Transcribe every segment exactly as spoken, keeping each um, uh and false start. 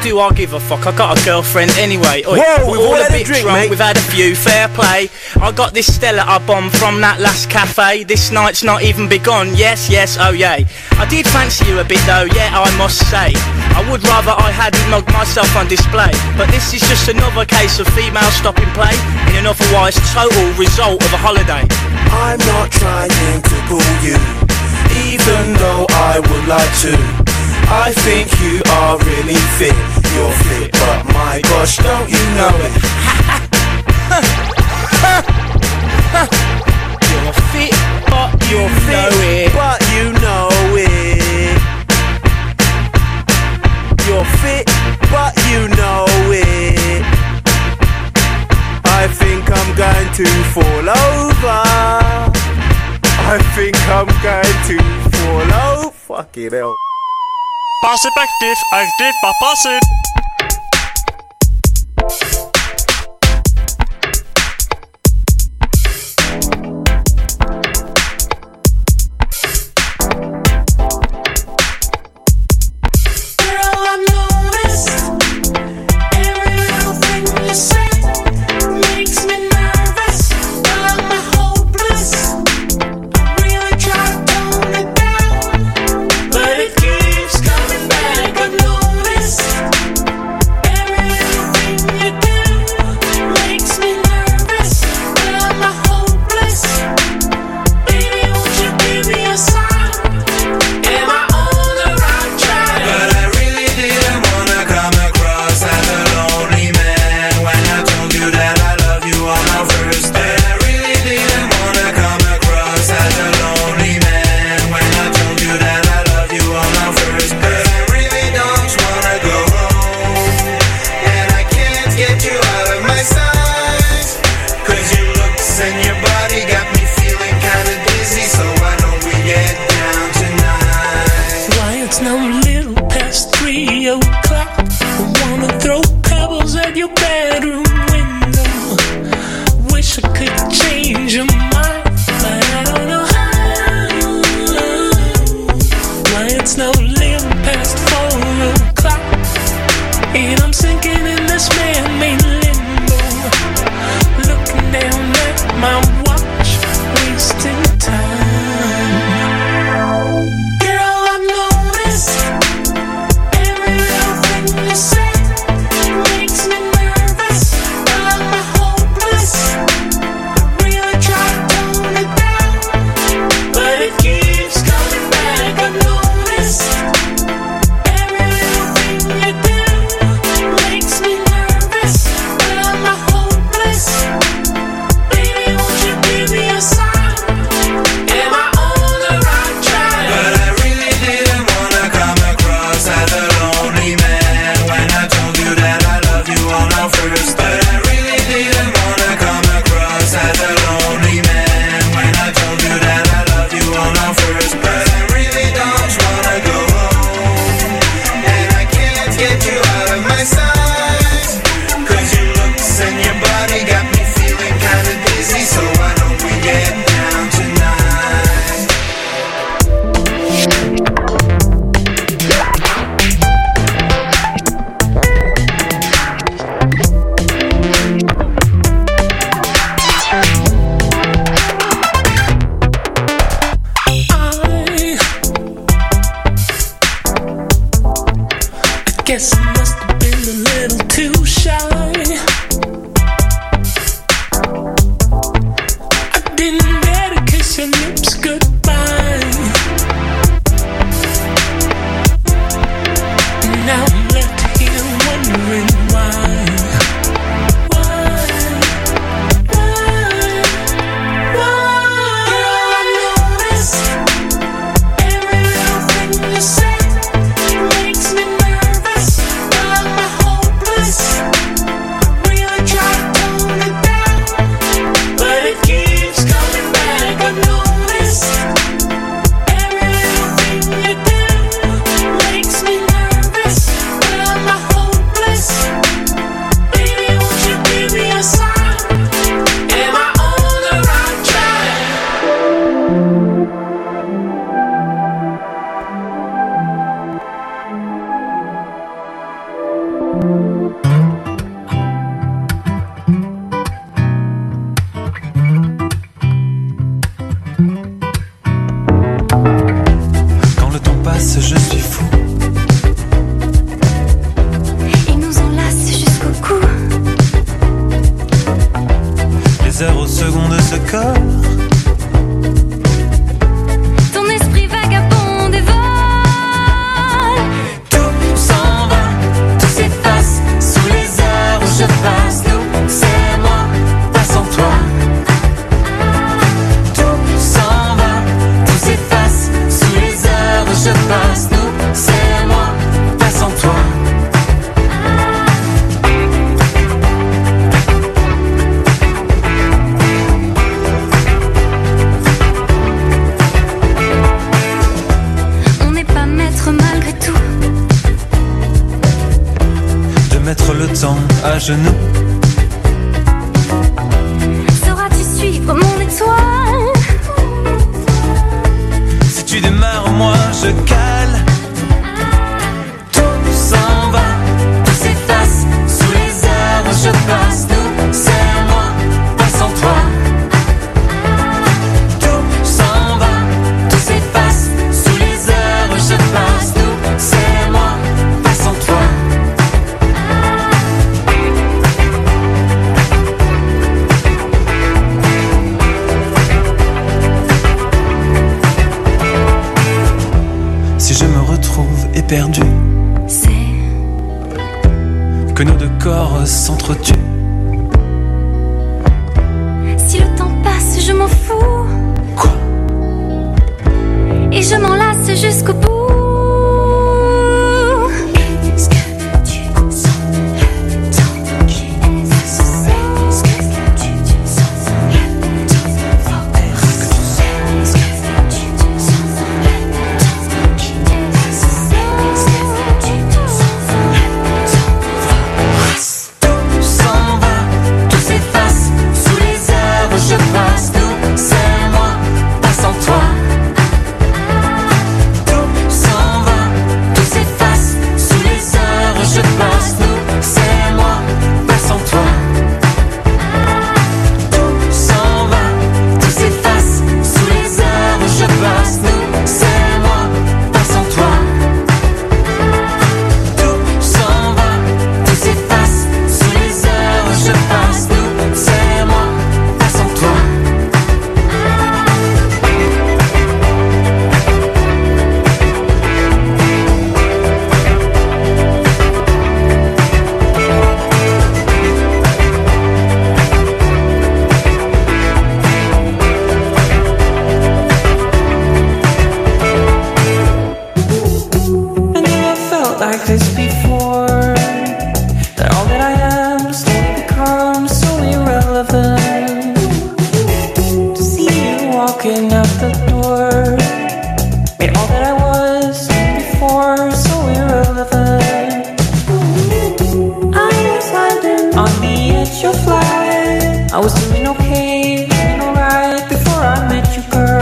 do I give a fuck? I got a girlfriend anyway. Oi, Whoa, we're we've all all a had a bit drink, drunk, mate. we've had a few, fair play. I got this Stella I bombed from that last cafe. This night's not even begun, yes, yes, oh yay. I did fancy you a bit though, yeah, I must say. I would rather I hadn't mugged myself on display. But this is just another case of female stopping play in an otherwise total result of a holiday. I'm not trying to pull you, even though I would like to. I think you are really fit. You're fit, but my gosh, don't you know it? You're fit, but you You're know fit, it. but you know it. You're fit, but you know it. I think I'm going to fall over. I think I'm going to fall over. Fucking hell. Passive active, active but passive. Really try passe, je suis fou. Il nous enlace jusqu'au cou. Les heures aux secondes se collent. Ton esprit vagabond dévole. Tout s'en va, tout s'efface sous les heures où je passe. Nous, c'est moi, pas sans toi. Tout s'en va, tout s'efface sous les heures où je passe. Nous, c'est moi, pas sans toi. On n'est pas maître malgré tout. De mettre le temps à genoux. Sauras-tu suivre mon étoile? Si tu démarres, moi je cale. Tout s'en va, tout s'efface sous les heures où je passe. Nous, c'est moi, pas sans toi. Tout s'en va, tout s'efface sous les heures où je passe. Nous, c'est moi, pas sans toi. Si je me retrouve éperdu, C'est que nos deux corps s'entretuent. si le temps passe, je m'en fous. Quoi? Et je m'enlace jusqu'au bout. Est-ce que tu sens le temps qui est c'est ce que tu sens le temps fort? Est-ce que tu sens le temps qui est c'est ce que tu sens le temps fort? Tout s'en va, tout s'efface sous les heures où je passe. Nous, c'est moi, pas sans toi. Tout s'en va, tout s'efface sous les heures où je passe. Nous, c'est moi, pas sans toi. Tout s'en va, tout s'efface sous les heures où je passe. Nous, c'est moi, pas sans toi. Tout s'en va, tout s'efface sous les heures où je passe. Nous, c'est moi, pas sans toi. I never felt like this before. That all that I am slowly becomes so irrelevant. To see you walking out the door made all that I was before so irrelevant. I was landing on the edge of life. I was doing okay, doing alright before I met you, girl.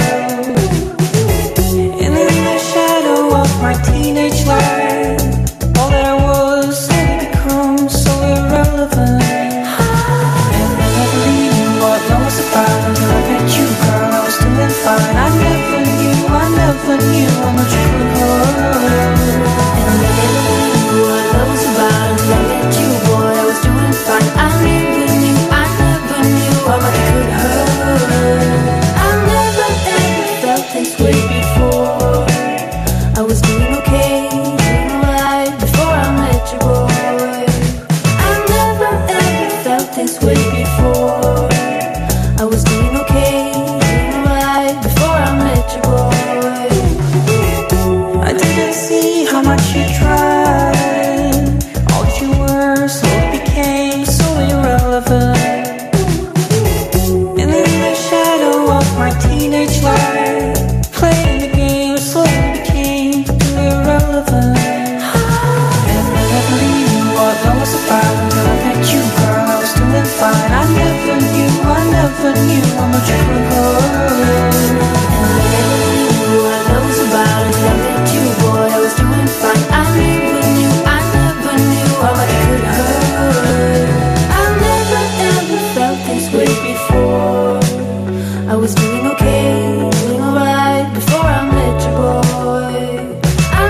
And in the shadow of my teenage life, all that I was slowly becomes so irrelevant. And I never really knew what love was about until I met you, girl. I was doing fine. I never knew, I never knew how much you could hold. And I never really knew what love was about until I met you, boy. I was doing fine. I never knew, I never knew how much you could hurt. I never ever felt this way before. I was doing okay, doing alright before I met you, boy. I never ever felt this way before. I was doing okay, doing alright before I met you, boy. I didn't see how much you tried. All that you were slowly became so irrelevant. And in the shadow of my teenage life, playing the game slowly became irrelevant. And I never really knew what love was about until I met you, girl. I was doing fine. I never knew, I never knew how much you could hold. And I never really knew what love was about until I met you, boy. I was doing fine. I never knew, I never knew how much you could hurt. I never ever felt this way before. I was doing okay, doing alright before I met you, boy. I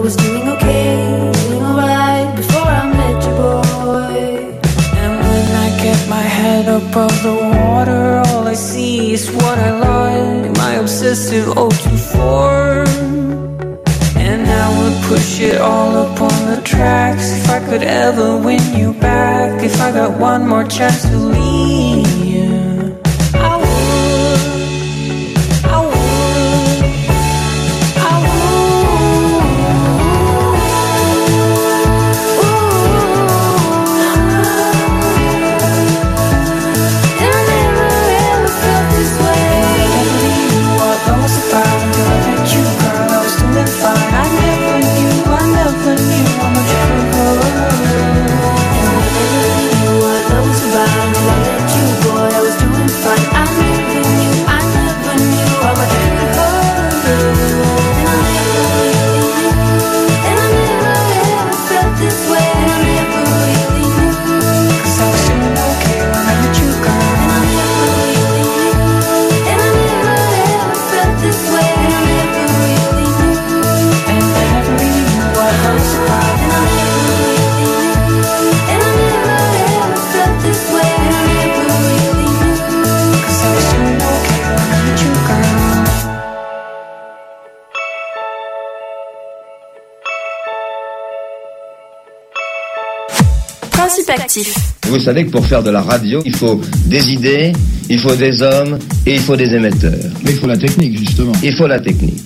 was doing okay, doing alright before I met you, boy. And when I get my head above the water, all I see is what I lost in my obsessive oh two four. And I would push it all up on the tracks if I could ever win you back. If I got one more chance to leave you, I would, I would, I would. And I never ever felt this way. I never knew what love was about until I met you, girl. I was doing fine. I never knew, I never knew how much I could. And I never knew what love was about until I met you, boy. I was doing fine. I never knew, I never knew how much I could. And I never really knew. And I never ever felt this way. And I never really knew. 'Cause I was doing okay when I met you, girl. And I never really knew. And I never ever felt this way. And I never really knew. And I never really knew what love was about. And I never really knew. And I never ever felt this way. And I never really knew. 'Cause I was doing okay when I met you, girl. Principe actif. Vous savez que pour faire de la radio, il faut des idées, il faut des hommes et il faut des émetteurs. Mais il faut la technique, justement. Il faut la technique.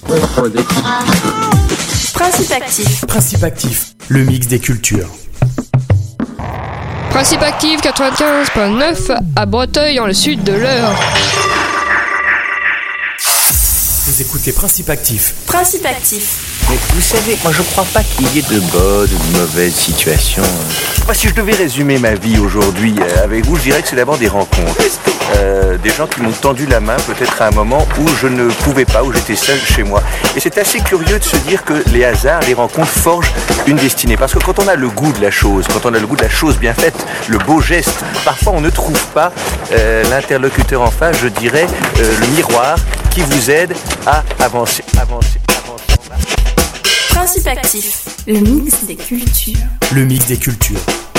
Principe actif. Principe actif, le mix des cultures. Principe actif quatre-vingt-quinze virgule neuf à Breteuil, dans le sud de l'Eure. Vous écoutez Principe actif. Principe actif. Mais vous savez, moi je crois pas qu'il y ait de bonnes ou de mauvaises situations. Moi, si je devais résumer ma vie aujourd'hui euh, avec vous, je dirais que c'est d'abord des rencontres. Euh, des gens qui m'ont tendu la main peut-être à un moment où je ne pouvais pas, où j'étais seul chez moi. Et c'est assez curieux de se dire que les hasards, les rencontres forgent une destinée. Parce que quand on a le goût de la chose, quand on a le goût de la chose bien faite, le beau geste, parfois on ne trouve pas euh, l'interlocuteur en face, je dirais, euh, le miroir qui vous aide à avancer, avancer, avancer. Principe actif, le mix des cultures. Le mix des cultures.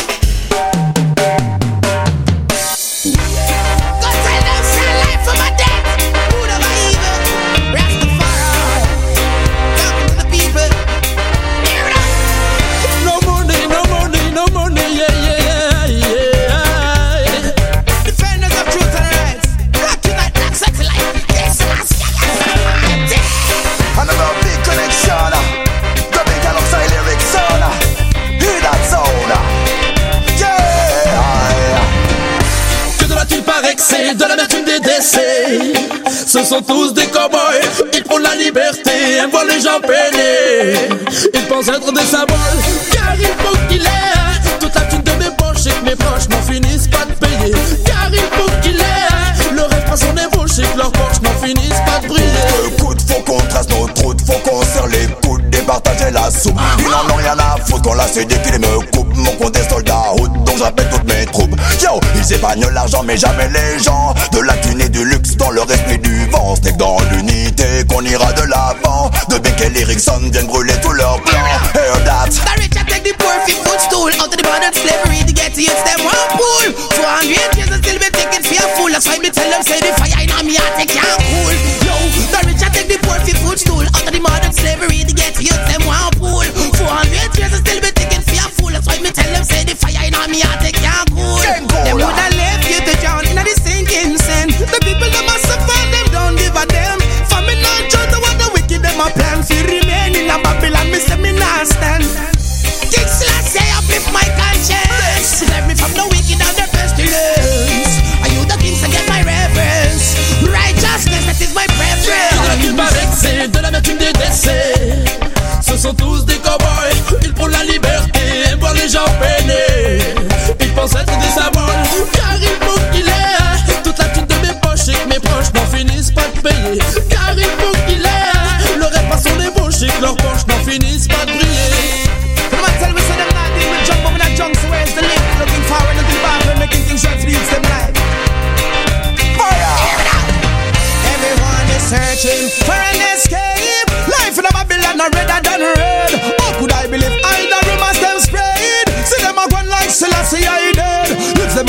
C'est de l'amertume des décès. Ce sont tous des cow-boys. Ils font la liberté, aiment voir les gens peiner. Ils pensent être des symboles, car il faut qu'il ait toute la thune de mes poches et que mes proches n'en finissent pas de payer. Car il faut qu'il ait le rêve à son ébauche et que leurs poches n'en finissent pas de briller. Le coup de faut qu'on trace notre route, faut qu'on serre les coudes, départager la soupe. Ah, Ils n'en ont rien à foutre quand la C D qu'il me coupe. Mon compte est soldat route, donc j'appelle toutes mes troupes. Yo, ils épargnent l'argent mais jamais les gens. De la thune et du luxe dans le esprit du vent. C'est que dans l'unité qu'on ira de l'avant. De Beck et Erickson viennent brûler tous leurs plans. Hear that. The rich I take the poor fit footstool out of the modern slavery. To get to it, them one pool. four hundred years and still be taking fearful. That's why me tell them say the fire in me heart they can't cool. Yo, the rich I take the poor fit footstool out of the modern slavery. To get to it, them one pool. four hundred years and still be taking fearful. That's why me tell them say the fire in me heart they can't cool. Them woulda left you to drown in the sinking sand. The people that must suffer, them don't give a damn. Famine not just what the wicked them a plan. Fi remain in a Babylon, me say me not stand. King Selassie, I uplift my conscience. Save me from the wicked and the pestilence. Are you the king, so get my reverence. Righteousness, that is my preference. Il paraît que c'est de l'amertume des décès. Ce sont tous des cow-boys. Ils font la liberté, aiment voir les gens peiner. Ils pensent être des symboles, car il faut qu'il ait toute la thune de mes poches et que mes proches n'en finissent pas de payer. Car il faut qu'il ait le rêve à son ébauche et que leurs poches n'en finissent pas de briller. Come on, tell me, say them not dealing with jump over that junk, so where's the link? Looking forward to the bathroom, making things short to use them life. Fire! Everyone is searching for an escape. Life in a Babylon are redder than red. Up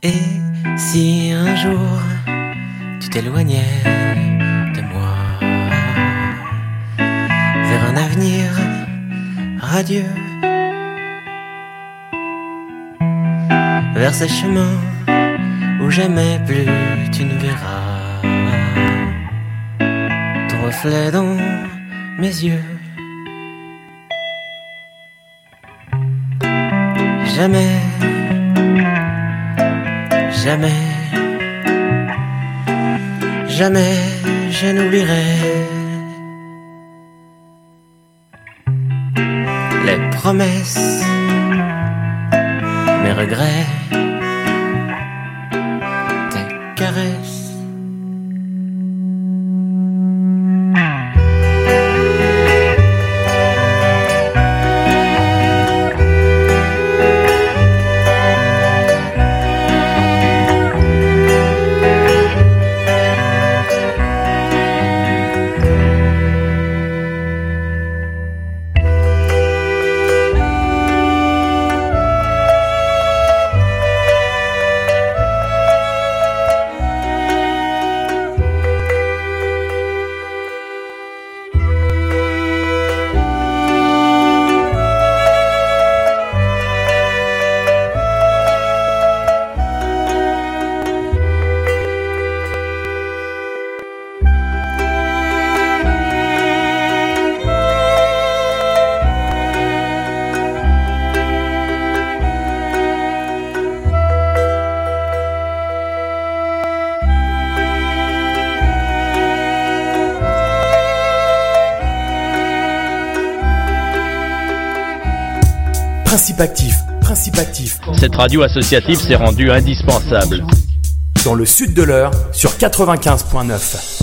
Et si un jour tu t'éloignais de moi vers un avenir radieux, vers ces chemins où jamais plus tu ne verras ton reflet dans mes yeux. Jamais, jamais, jamais je n'oublierai les promesses, mes regrets, tes caresses. Principe actif, principe actif. Cette radio associative s'est rendue indispensable. Dans le sud de l'Eure, sur quatre-vingt-quinze point neuf.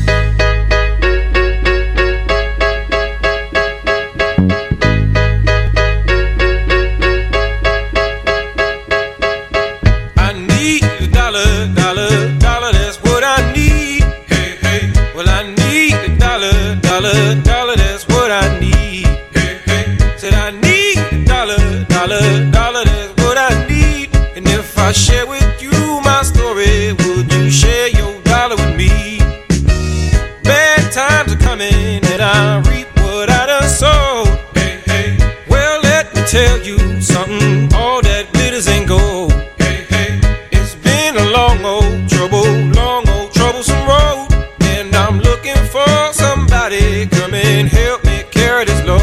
Share with you my story. Would you share your dollar with me? Bad times are coming and I reap what I done sowed. Hey, hey. Well, let me tell you something. All that glitters ain't gold. Hey, hey. It's been a long old trouble, long old troublesome road, and I'm looking for somebody come and help me carry this load.